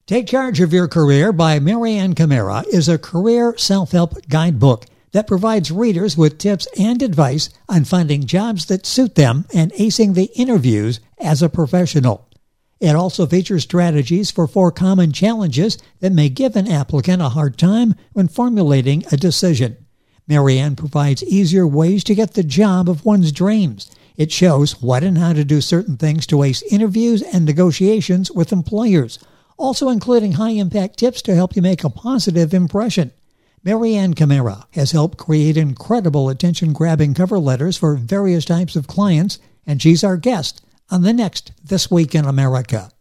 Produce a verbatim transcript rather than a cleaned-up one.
Take Charge of Your Career by Marianne Camara is a career self-help guidebook that provides readers with tips and advice on finding jobs that suit them and acing the interviews as a professional. It also features strategies for four common challenges that may give an applicant a hard time when formulating a decision. Marianne provides easier ways to get the job of one's dreams. It shows what and how to do certain things to ace interviews and negotiations with employers, also including high-impact tips to help you make a positive impression. Marianne Camara has helped create incredible attention-grabbing cover letters for various types of clients, and she's our guest on the next This Week in America.